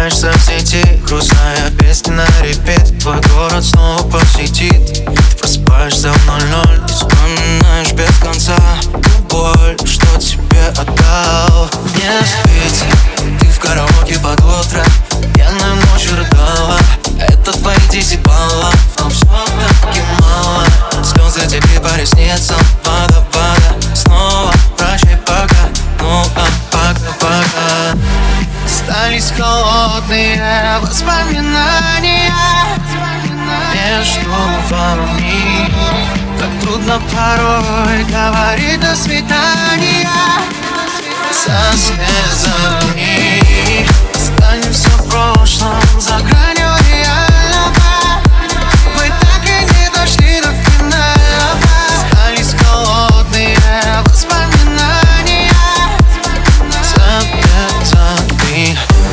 появляешься в сети, грустная песня на репит. Твой город снова посетит. Ты просыпаешься в 00 и вспоминаешь без конца ту боль, что тебе отдал. Не спится, ты в караоке под утро, пьяная ночью рыдала. Это твои 10 баллов, но все-таки мало. Слезы тебе по ресницам, вода, снова прощай пока, ну а пока. Остались холодные воспоминания между вами. Так трудно порой говорить до свидания со слезами. Останемся в прошлом, за гранью реального. Вы так и не дошли до финала. Остались холодные воспоминания за пятами.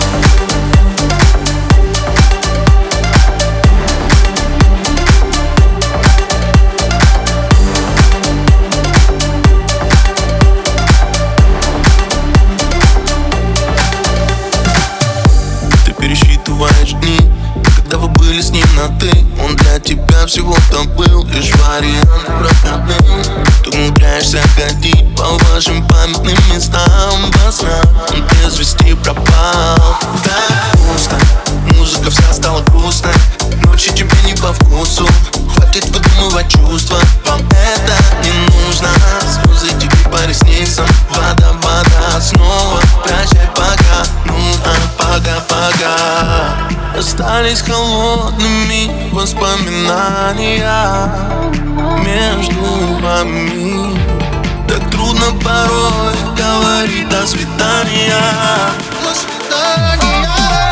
Пересчитываешь дни, когда вы были с ним на «ты». Он для тебя всего-то был лишь вариант проходным. Ты умудряешься ходить по вашим памятным местам во снах. Он без вести пропал. Так пусто, музыка вся стала грустной. Ночи тебе не по вкусу, хватит выдумывать чувства. Вам это не нужно. Слезы тебе по ресницам, вода, снова прощай пока, ну а пока. Остались холодными воспоминания между вами. Так трудно порой говорить до свидания. До свидания.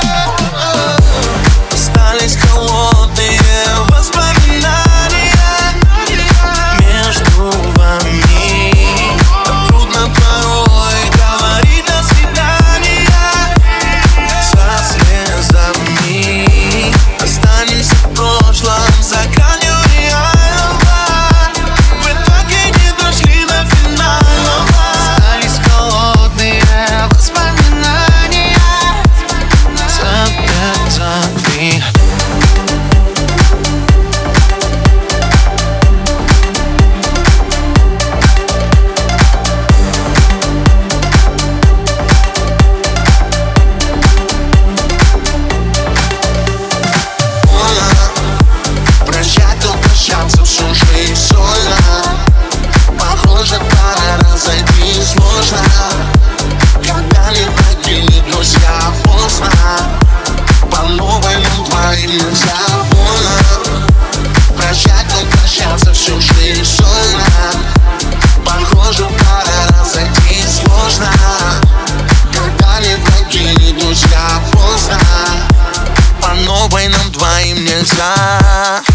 Остались холодные воспоминания между вами. Так трудно порой говорить до свидания со слезами. Останемся в прошлом, за гранью реального. Вы так и не дошли до финала. Остались холодные воспоминания за пятами. Всю жизнь сольно. Похоже, пора разойтись сложно. Когда не покинет друзья поздно. По новой нам двоим нельзя больно. Прощать, но прощаться всю жизнь сольно. Похоже, пора разойтись сложно. Когда не покинет друзья поздно. По новой нам двоим нельзя.